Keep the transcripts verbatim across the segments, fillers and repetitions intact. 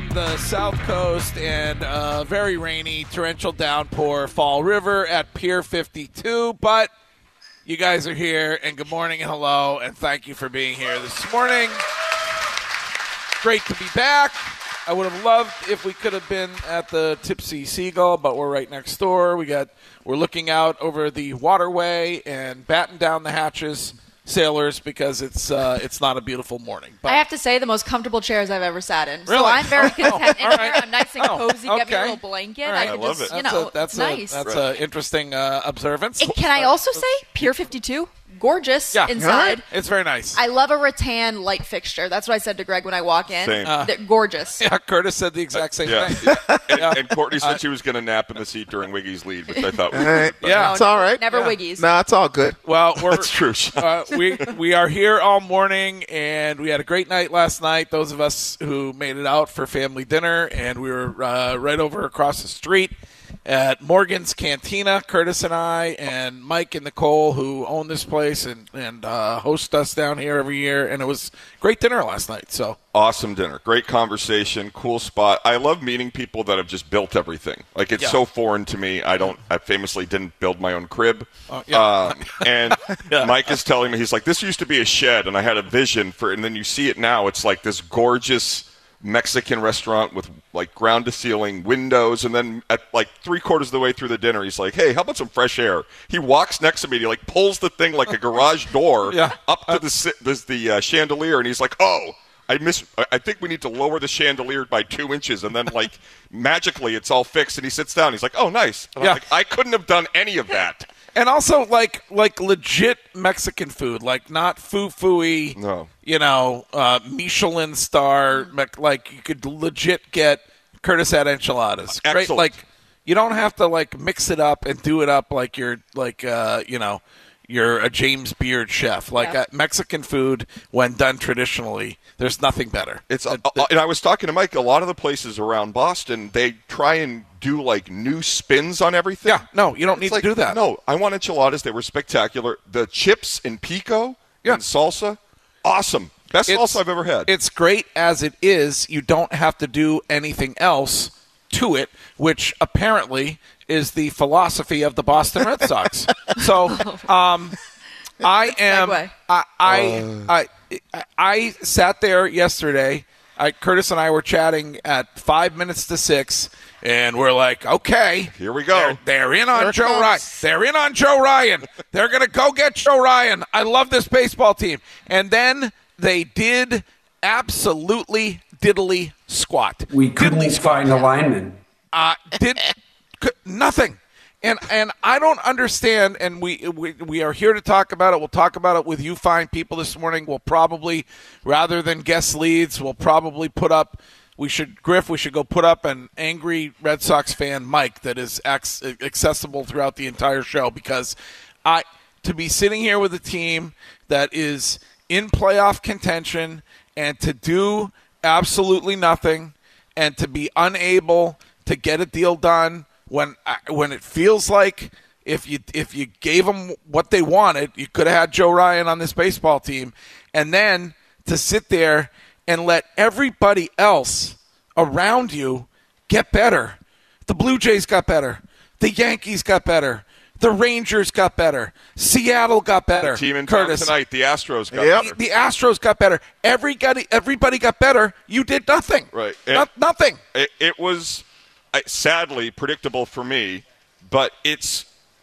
the South Coast and uh, very rainy, torrential downpour, Fall River at Pier fifty-two. But you guys are here, and good morning and hello, and thank you for being here this morning. Great to be back. I would have loved if we could have been at the Tipsy Seagull, but we're right next door. We got we're looking out over the waterway and batten down the hatches, sailors, because it's uh, it's not a beautiful morning. But I have to say, the most comfortable chairs I've ever sat in. Really? So I'm very content Oh, in all here. right. I'm nice and Oh, cozy. Get me okay. a little blanket. All right. I I could love just, it. you that's know, a, that's it's a, nice. That's an interesting uh, observance. And can I also say, Pier fifty-two, gorgeous Yeah. inside. It's very nice. I love a rattan light fixture. That's what I said to Greg when I walk in. Same. Uh, They're gorgeous. yeah, Curtis said the exact same Yeah. thing. And, Yeah. and Courtney said she was going to nap in the seat during Wiggy's lead, which I thought was Hey, good. Yeah. it's all right. Never Yeah. wiggies. Nah, it's all good. Well, we're That's true. uh, we we are here all morning, and we had a great night last night. Those of us who made it out for family dinner, and we were uh, right over across the street at Morgan's Cantina. Curtis and I, and Mike and Nicole, who own this place and and uh, host us down here every year, and it was great dinner last night. So. Awesome dinner. Great conversation. Cool spot. I love meeting people that have just built everything. Like, it's Yeah. so foreign to me. I don't, I famously didn't build my own crib. Oh, yeah. Um, and Yeah. Mike is telling me, he's like, this used to be a shed, and I had a vision for, and then you see it now. It's like this gorgeous Mexican restaurant with like ground to ceiling windows, and then at like three quarters of the way through the dinner, he's like, hey, how about some fresh air? He walks next to me, he like pulls the thing like a garage door Yeah. up to the si- the, the uh, chandelier, and he's like, oh, I miss. I think we need to lower the chandelier by two inches, and then like magically it's all fixed. And he sits down. He's like, "Oh, nice." And Yeah. I'm like, I couldn't have done any of that. And also, like, like legit Mexican food, like not foo-foo-y, No. you know, uh, Michelin star, mec- like you could legit get Curtis had enchiladas. Great, Excellent. like you don't have to like mix it up and do it up like you're like uh, you know, you're a James Beard chef. Like Yeah. uh, Mexican food, when done traditionally, there's nothing better. It's Uh, uh, and I was talking to Mike. A lot of the places around Boston, they try and do like new spins on everything. yeah, no, you don't need It's like, to do that. No, I want enchiladas. They were spectacular. The chips in pico Yeah. and salsa, awesome. Best It's- salsa I've ever had. It's great as it is. You don't have to do anything else to it, which apparently is the philosophy of the Boston Red Sox. So, um, I am. Segue. I I, I I sat there yesterday. I, Curtis and I were chatting at five minutes to six, and we're like, okay, Here we go. They're, they're in on Here it Joe comes. Ryan. They're in on Joe Ryan. They're going to go get Joe Ryan. I love this baseball team. And then they did absolutely diddly squat. We couldn't Diddly squat. find a lineman. Uh, did could, nothing. And and I don't understand, and we, we we are here to talk about it. We'll talk about it with you fine people this morning. We'll probably, rather than guest leads, we'll probably put up, we should, Griff, we should go put up an angry Red Sox fan mic that is ac- accessible throughout the entire show, because I to be sitting here with a team that is in playoff contention and to do absolutely nothing and to be unable to get a deal done when when it feels like if you if you gave them what they wanted, you could have had Joe Ryan on this baseball team, and then to sit there and let everybody else around you get better. The Blue Jays got better. The Yankees got better. The Rangers got better. Seattle got better. Team in town Curtis. tonight, the Astros got Yep. better. The Astros got better. Everybody, everybody got better. You did nothing. Right. No- And- nothing. It, it was I- sadly predictable for me, but it's.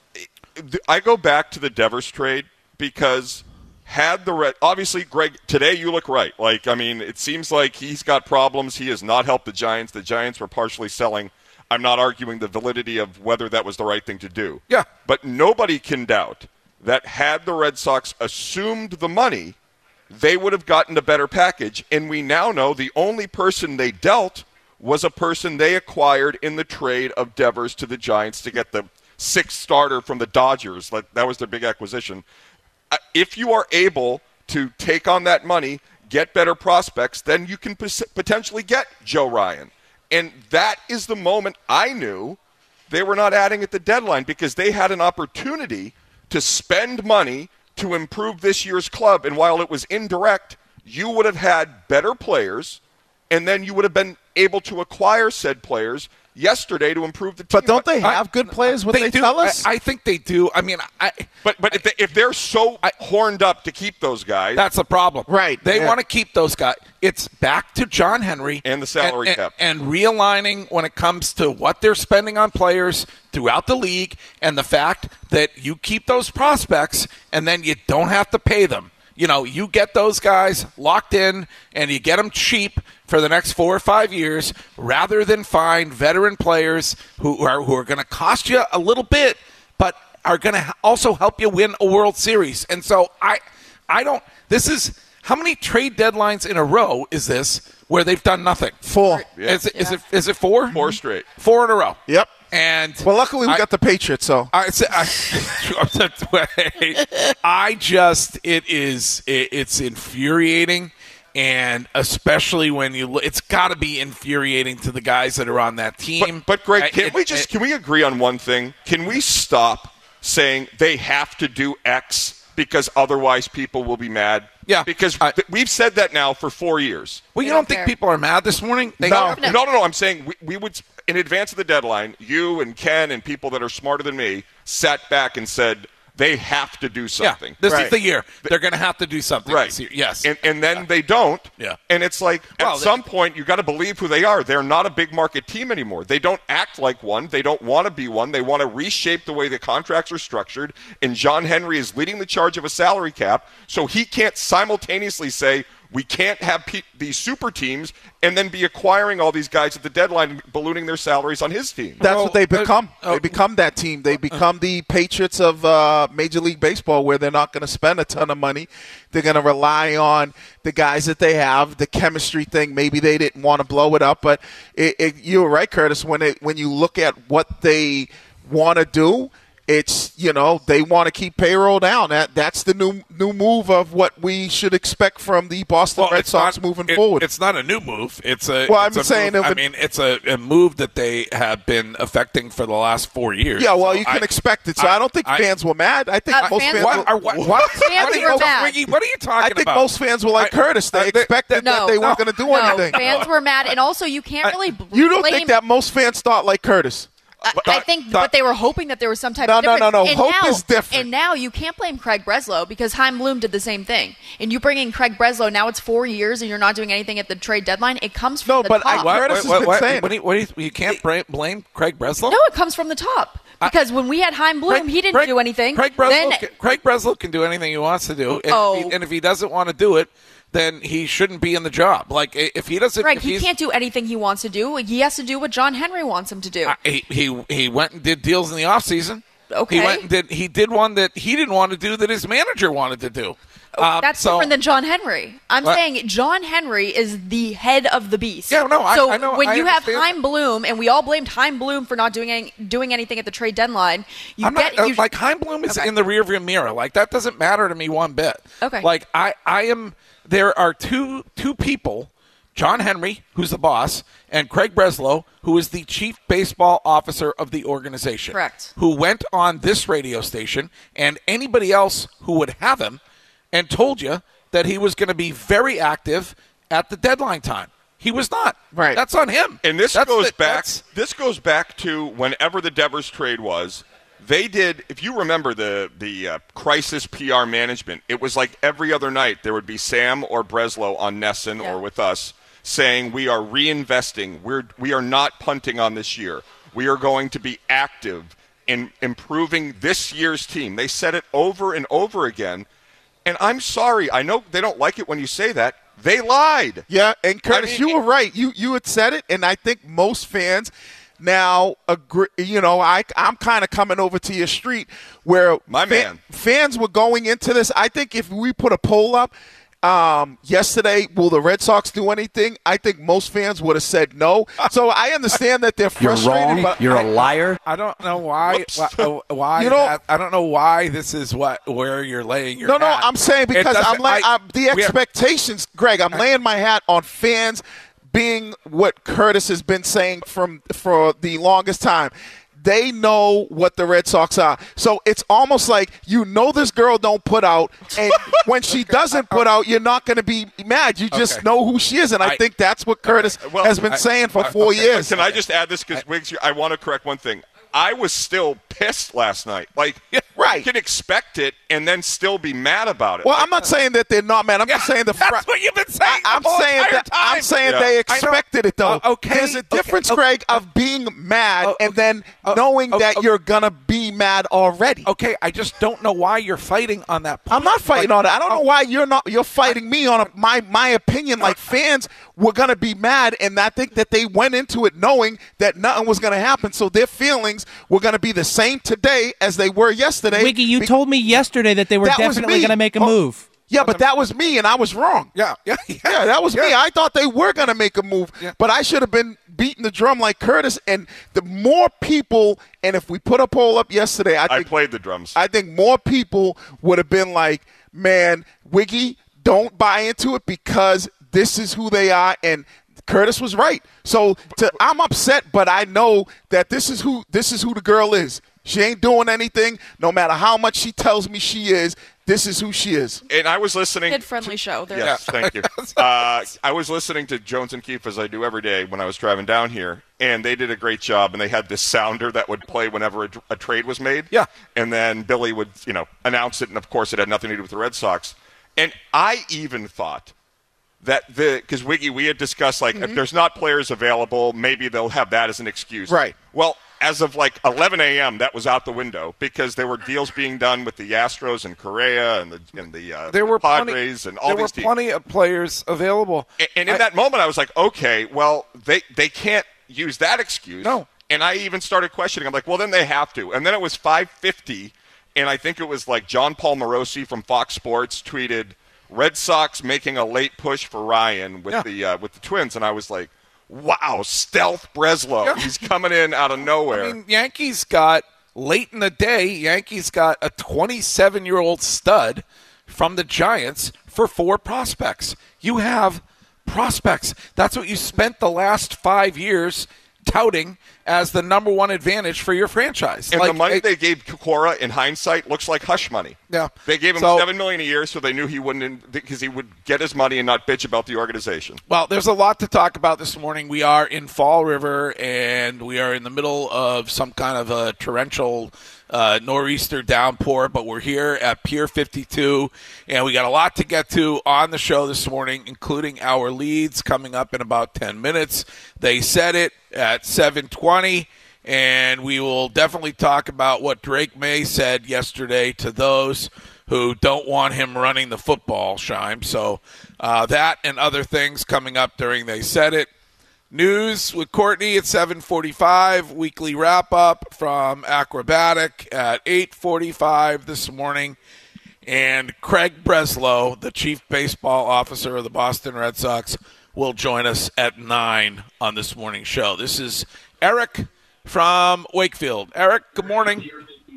I go back to the Devers trade because had the Red, obviously, Greg, today you look right. Like, I mean, it seems like he's got problems. He has not helped the Giants. The Giants were partially selling. I'm not arguing the validity of whether that was the right thing to do. Yeah. But nobody can doubt that had the Red Sox assumed the money, they would have gotten a better package. And we now know the only person they dealt was a person they acquired in the trade of Devers to the Giants to get the sixth starter from the Dodgers. Like, that was their big acquisition. Uh, If you are able to take on that money, get better prospects, then you can pos- potentially get Joe Ryan. And that is the moment I knew they were not adding at the deadline, because they had an opportunity to spend money to improve this year's club. And while it was indirect, you would have had better players, and then you would have been able to acquire said players yesterday to improve the team. But don't they have I, good players? What they, they do. tell us? I, I think they do. I mean, I. But but I, if, they, if they're so I, horned up to keep those guys, that's a problem. Right. They yeah. want to keep those guys. It's back to John Henry and the salary and, cap and, and realigning when it comes to what they're spending on players throughout the league, and the fact that you keep those prospects and then you don't have to pay them. You know, you get those guys locked in and you get them cheap for the next four or five years rather than find veteran players who are who are going to cost you a little bit but are going to also help you win a World Series. And so I I don't – this is – how many trade deadlines in a row is this where they've done nothing? Four. Yeah. Is, it, is, it, is it four? Four straight. Four in a row. Yep. And well, luckily we I, got the Patriots, so I, I, I just it is it, it's infuriating, and especially when you look, it's got to be infuriating to the guys that are on that team. But, but Greg, can I, it, we just it, can we agree on one thing? Can we stop saying they have to do X because otherwise people will be mad? Yeah, because I, th- we've said that now for four years. Well, you they don't, don't think care. people are mad this morning? They no, are. no, no, no. I'm saying we, we would, in advance of the deadline, you and Ken and people that are smarter than me sat back and said they have to do something. Yeah, this right. is the year. They're going to have to do something right. this year. Yes. And, and then yeah. they don't. Yeah. And it's like, well, at some point, you got to believe who they are. They're not a big market team anymore. They don't act like one. They don't want to be one. They want to reshape the way the contracts are structured. And John Henry is leading the charge of a salary cap, so he can't simultaneously say, we can't have pe- these super teams and then be acquiring all these guys at the deadline and ballooning their salaries on his team. That's well, what they become. Uh, they become that team. They become the Patriots of uh, Major League Baseball, where they're not going to spend a ton of money. They're going to rely on the guys that they have, the chemistry thing. Maybe they didn't want to blow it up, but it, it, you're right, Curtis. When it, when you look at what they want to do, it's, you know, they want to keep payroll down. That That's the new new move of what we should expect from the Boston well, Red Sox not, moving it, forward. It's not a new move. It's a. Well, it's I'm a saying move, it would, I mean, it's a, a move that they have been affecting for the last four years. Yeah, well, so you can I, expect it. So I, I don't think I, fans were mad. I think Uh, most fans fans What, were, are, what, what? what, Fans what, were are you, mad. Ricky, what are you I talking think about? most fans were like I- Curtis. They uh, they- expected no, that they weren't no, going to do No, anything. fans were mad, and also you can't really bl- You don't blame. think that most fans thought like Curtis? I, I think, Th- but they were hoping that there was some type No, of no, difference. no, no. And Hope now, is different. And now you can't blame Craig Breslow because Chaim Bloom did the same thing. And you bring in Craig Breslow, now it's four years and you're not doing anything at the trade deadline. It comes from No, the but I- top. what- Curtis has been what, saying- what do you, what do you, you can't blame, blame Craig Breslow? No, it comes from the top. Because when we had Chaim Bloom, Craig- he didn't Craig- do anything. Craig Breslow, then, can, Craig Breslow can do anything he wants to do. And, Oh. if he, and if he doesn't want to do it, then he shouldn't be in the job. Like, if he doesn't... Craig, if he he's- can't do anything he wants to do. He has to do what John Henry wants him to do. Uh, he, he he went and did deals in the offseason. Okay. He went and did he did one that he didn't want to do that his manager wanted to do. Um, That's so, different than John Henry. I'm What? saying John Henry is the head of the beast. Yeah, no, I- so I know- when I you have understand. Chaim Bloom, and we all blamed Chaim Bloom for not doing any, doing anything at the trade deadline, you I'm get not, uh, you, like Chaim Bloom is Okay. in the rearview mirror. Like that doesn't matter to me one bit. Okay. Like I I am there are two two people, John Henry, who's the boss, and Craig Breslow, who is the chief baseball officer of the organization. Correct. Who went on this radio station and anybody else who would have him and told you that he was going to be very active at the deadline time. He was not. Right. That's on him. And this That's goes the- back. that's- This goes back to whenever the Devers trade was. They did. If you remember the the uh, crisis P R management, it was like every other night there would be Sam or Breslow on Nesson Yeah. or with us saying we are reinvesting. We're we are not punting on this year. We are going to be active in improving this year's team. They said it over and over again. And I'm sorry. I know they don't like it when you say that. They lied. Yeah, and Curtis, I mean, you were right. You you had said it, and I think most fans now agree. You know, I I'm kind of coming over to your street where My man. fans were going into this. I think if we put a poll up um, yesterday, will the Red Sox do anything? I think most fans would have said no. So I understand that they're You're frustrated. wrong. But You're I, a liar. I don't know why. Why, uh, why You know- that, I don't know why this is what where you're laying your No, no, hat. I'm saying It because I'm, doesn't- lay, I- I'm the we are- expectations, Greg. I'm laying my hat on fans being what Curtis has been saying from for the longest time. they know what the Red Sox are. So it's almost like you know this girl don't put out, and when she doesn't put out, you're not going to be mad. You just Okay. know who she is, and I, I- think that's what Curtis well, has been I- saying for I- four okay, years. Can I just add this? Because, Wiggs, I want to correct one thing. I was still pissed last night. Like, Right. you can expect it and then still be mad about it. Well, Like, I'm not saying that they're not mad. I'm just saying the. That's fr- what you've been saying I, I'm the whole saying entire that. I'm time. saying Yeah. they I know. expected it though. Uh, okay. There's a Okay. difference, Okay. Greg, of being mad Oh, and okay. then Oh, knowing oh, that oh. you're gonna be mad already. Okay, I just don't know why you're fighting on that point. I'm not fighting Like, on it. I don't know oh, why you're not. You're fighting me on a, my my opinion. Like fans were gonna be mad, and I think that they went into it knowing that nothing was gonna happen. So their feelings were gonna be the same today as they were yesterday. Wiggy, you Be- told me yesterday that they were That was definitely me. going to make a Oh, move. Yeah, but that was me, and I was wrong. Yeah, yeah, yeah. Yeah, that was me. Yeah. I thought they were going to make a move, Yeah. but I should have been beating the drum like Curtis. And the more people, and if we put a poll up yesterday, I I think played the drums. I think more people would have been like, man, Wiggy, don't buy into it because this is who they are. And Curtis was right. So to, I'm upset, but I know that this is who this is who the girl is. She ain't doing anything. No matter how much she tells me she is, this is who she is. and I was listening. Kid-friendly show. There. Yes, thank you. Uh, I was listening to Jones and Keefe, as I do every day when I was driving down here, and they did a great job, and they had this sounder that would play whenever a, a trade was made. Yeah. And then Billy would, you know, announce it, and of course it had nothing to do with the Red Sox. And I even thought that the – because, Wiggy, we had discussed, like, if there's not players available, maybe they'll have that as an excuse. Right. Well, as of like eleven a.m., that was out the window because there were deals being done with the Astros and Correa and the and the uh, There were Padres plenty, and all there these were teams. plenty of players available. And, and in I- that moment, I was like, okay, well, they they can't use that excuse. No. And I even started questioning. I'm like, well, then they have to. And then it was five fifty, and I think it was like John Paul Morosi from Fox Sports tweeted, "Red Sox making a late push for Ryan with Yeah. the uh, with the Twins," and I was like, wow, stealth Breslow. Yeah. He's coming in out of nowhere. I mean, Yankees got late in the day. Yankees got a twenty-seven-year-old stud from the Giants for four prospects. You have prospects. That's what you spent the last five years touting as the number one advantage for your franchise. And Like, the money it- they gave Cora in hindsight looks like hush money. Yeah. They gave him So- seven million dollars a year, so they knew he wouldn't because he would get his money and not bitch about the organization. Well, there's a lot to talk about this morning. We are in Fall River, and we are in the middle of some kind of a torrential uh, nor'easter downpour, but we're here at Pier fifty-two, and we got a lot to get to on the show this morning, including our leads coming up in about ten minutes. They said it at seven twenty, and we will definitely talk about what Drake May said yesterday to those who don't want him running the football, Shime. So uh, that and other things coming up during They Said It. News with Courtney at seven forty-five, weekly wrap-up from Acrobatic at eight forty-five this morning. And Craig Breslow, the chief baseball officer of the Boston Red Sox, will join us at nine on this morning's show. This is Eric from Wakefield. Eric, good morning.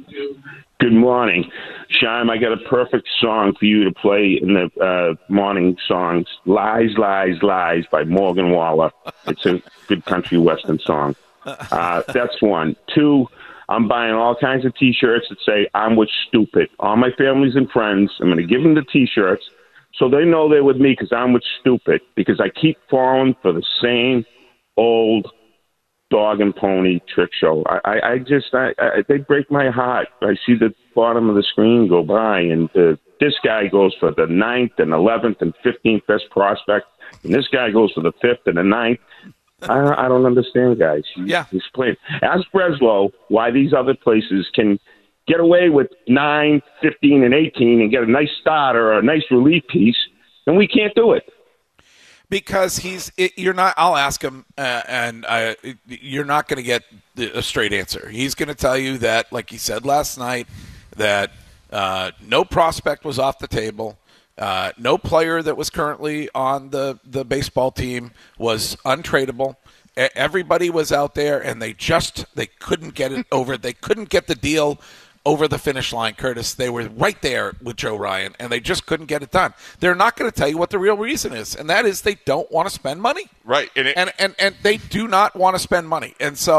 Good morning. Shime, I got a perfect song for you to play in the uh, morning songs. Lies, Lies, Lies by Morgan Waller. It's a good country western song. Uh, that's one. Two, I'm buying all kinds of T-shirts that say, I'm with stupid. All my families and friends, I'm going to give them the T-shirts so they know they're with me because I'm with stupid, because I keep falling for the same old dog and pony trick show. I, I, I just, I, I, they break my heart. I see the bottom of the screen go by, and uh, this guy goes for the ninth and eleventh and fifteenth best prospect, and this guy goes for the fifth and the ninth. I, I don't understand, guys. Yeah. Explain. Ask Breslow why these other places can get away with nine, fifteen, and eighteen and get a nice starter or a nice relief piece, and we can't do it. Because he's, it, you're not. I'll ask him, uh, and I, it, you're not going to get the, a straight answer. He's going to tell you that, like he said last night, that uh, no prospect was off the table. Uh, no player that was currently on the, the baseball team was untradeable. E- everybody was out there, and they just they couldn't get it over. They couldn't get the deal over the finish line, Curtis. They were right there with Joe Ryan, and they just couldn't get it done. They're not going to tell you what the real reason is, and that is they don't want to spend money. Right. And, it, And, and, and they do not want to spend money. And so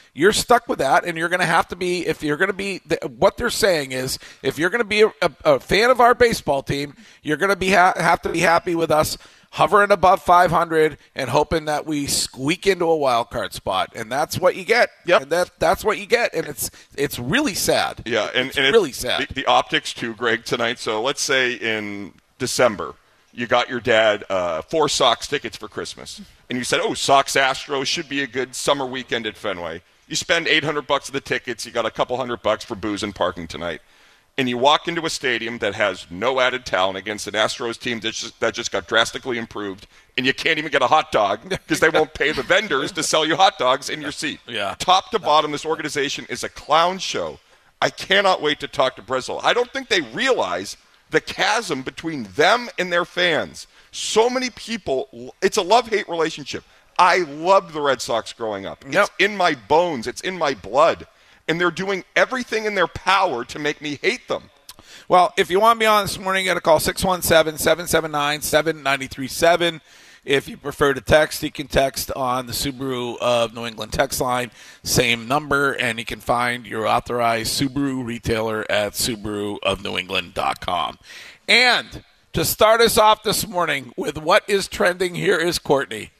you're stuck with that, and you're going to have to be, if you're going to be, what they're saying is, if you're going to be a, a, a fan of our baseball team, you're going to be ha- have to be happy with us hovering above five hundred and hoping that we squeak into a wild card spot, and that's what you get. Yep. And that that's what you get, and it's it's really sad. Yeah, and it's and really it, sad. The, the optics too, Greg, tonight. So let's say in December, you got your dad uh, four Sox tickets for Christmas, and you said, "Oh, Sox Astros should be a good summer weekend at Fenway." You spend eight hundred bucks of the tickets. You got a couple hundred bucks for booze and parking tonight. And you walk into a stadium that has no added talent against an Astros team that just, that just got drastically improved, and you can't even get a hot dog because they won't pay the vendors to sell you hot dogs in your seat. Yeah. Top to bottom, this organization is a clown show. I cannot wait to talk to Breslow. I don't think they realize the chasm between them and their fans. So many people, it's a love-hate relationship. I loved the Red Sox growing up. Yep. It's in my bones. It's in my blood. And they're doing everything in their power to make me hate them. Well, if you want me on this morning, you got to call six one seven, seven seven nine, seven nine three seven. If you prefer to text, you can text on the Subaru of New England text line, same number, and you can find your authorized Subaru retailer at Subaru of New England dot com. And to start us off this morning with what is trending, here is Courtney.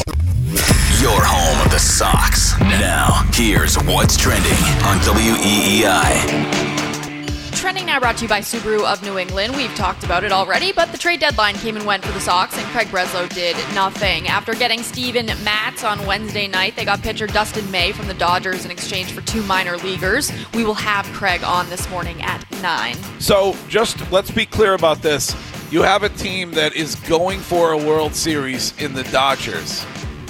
Your home of the Sox. Now, here's what's trending on W E E I. Trending now brought to you by Subaru of New England. We've talked about it already, but the trade deadline came and went for the Sox, and Craig Breslow did nothing. After getting Steven Matz on Wednesday night, they got pitcher Dustin May from the Dodgers in exchange for two minor leaguers. We will have Craig on this morning at nine. So just let's be clear about this. You have a team that is going for a World Series in the Dodgers.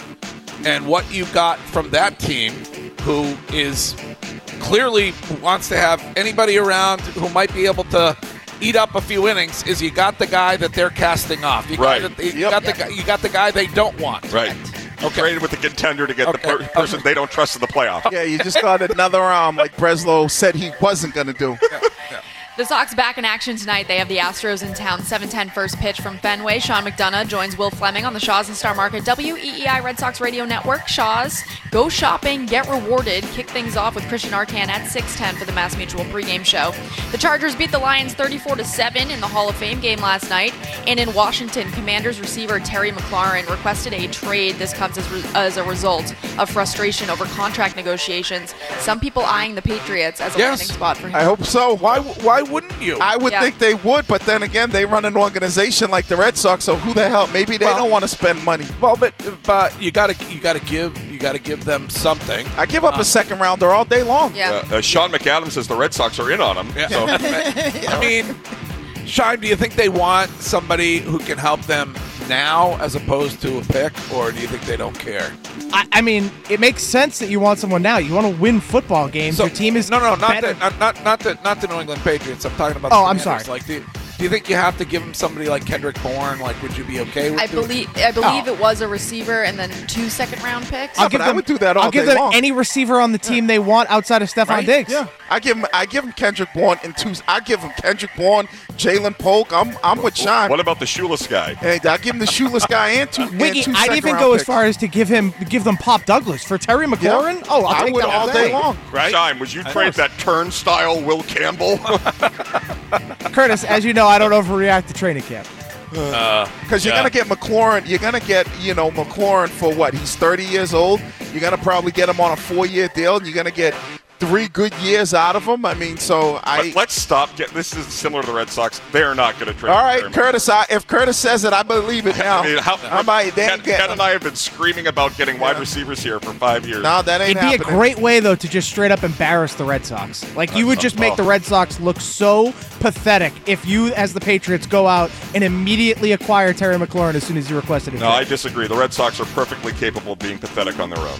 And what you got from that team, who is clearly wants to have anybody around who might be able to eat up a few innings, is you got the guy that they're casting off. You Right. Got the, you, Yep. got the guy, you got the guy they don't want. Right. You Okay. traded with the contender to get Okay. the per- person they don't trust in the playoff. Yeah, you just got another arm like Breslow said he wasn't going to do. The Sox back in action tonight. They have the Astros in town. seven ten first pitch from Fenway. Sean McDonough joins Will Fleming on the Shaw's and Star Market W E E I Red Sox Radio Network. Shaw's, go shopping, get rewarded. Kick things off with Christian Arcan at six ten for the Mass Mutual pregame show. The Chargers beat the Lions thirty-four to seven in the Hall of Fame game last night. And in Washington, Commanders receiver Terry McLaurin requested a trade. This comes as, re- as a result of frustration over contract negotiations. Some people eyeing the Patriots as a Yes. landing spot for him. I hope so. Why why wouldn't you? I would Yeah. think they would, but then again, they run an organization like the Red Sox, so who the hell? Maybe they Well- don't want to spend money. well, but but you got to you got to give you got to give them something. I give up a second rounder all day long. Yeah. Uh, uh, Sean McAdams says the Red Sox are in on him. Yeah. So I mean, Shime, do you think they want somebody who can help them now as opposed to a pick, or do you think they don't care? I, I mean, it makes sense that you want someone now. You want to win football games. Your team is no, no, not better. the not not not the not the New England Patriots. I'm talking about. Oh, the I'm Commanders. sorry. Like, do, do you think you have to give them somebody like Kendrick Bourne? Like, would you be okay with? I doing- believe I believe Oh. it was a receiver and then two second round picks. I'll give I would do that all I'll give day them long. any receiver on the team they want outside of Stephon Right? Diggs. Yeah, I give him. I give him Kendrick Bourne in two. I give him Kendrick Bourne, Jalen Polk. I'm. I'm with Sean. what about the shoeless guy? Hey, I give him the shoeless guy and two. and Wiggy, two I'd even second-round go as picks. far as to give him give them Pop Douglas for Terry Yeah. McLaurin. Oh, I'll I take would that all day long. Right? Shime, would you trade that turnstile Will Campbell? Curtis, as you know, I don't overreact to training camp. Because you're Yeah. gonna get McLaurin. You're gonna get you know McLaurin for what? He's thirty years old. You're gonna probably get him on a four-year deal. And you're gonna get three good years out of him. I mean, so I. But let's stop. Get, this is similar to the Red Sox. They're not going to trade. All right, Terry Curtis. I, if Curtis says it, I believe it now. I mean, how, I might. They Ken, ain't get, Ken and I have been screaming about getting wide receivers here for five years. No, that ain't It'd be happening. a great way, though, to just straight up embarrass the Red Sox. Like, you would just make the Red Sox look so pathetic if you, as the Patriots, go out and immediately acquire Terry McLaurin as soon as you requested it. No, I disagree. The Red Sox are perfectly capable of being pathetic on their own.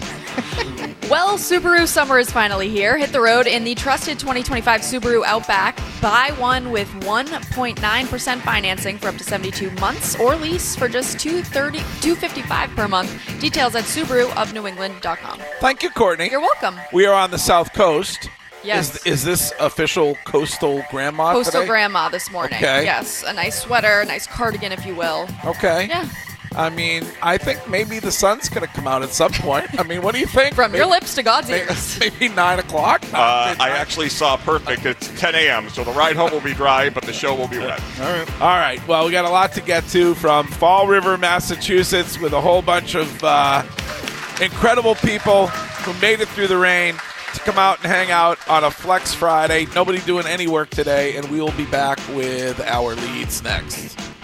Well, Subaru summer is finally here. Hit the road in the trusted twenty twenty-five Subaru Outback. Buy one with one point nine percent financing for up to seventy-two months, or lease for just two hundred thirty dollars, two hundred fifty-five dollars per month. Details at Subaru of New England dot com. Thank you, Courtney. You're welcome. We are on the South Coast. Yes. Is, is this official coastal grandma Coastal today? grandma this morning. Okay. Yes, a nice sweater, a nice cardigan, if you will. Okay. Yeah. I mean, I think maybe the sun's going to come out at some point. I mean, what do you think? From maybe, your lips to God's maybe, ears. Maybe nine o'clock? Uh, I actually saw perfect. It's ten a.m., so the ride home will be dry, but the show will be wet. All right. All right. Well, we got a lot to get to from Fall River, Massachusetts, with a whole bunch of uh, incredible people who made it through the rain to come out and hang out on a Flex Friday. Nobody doing any work today, and we will be back with our leads next.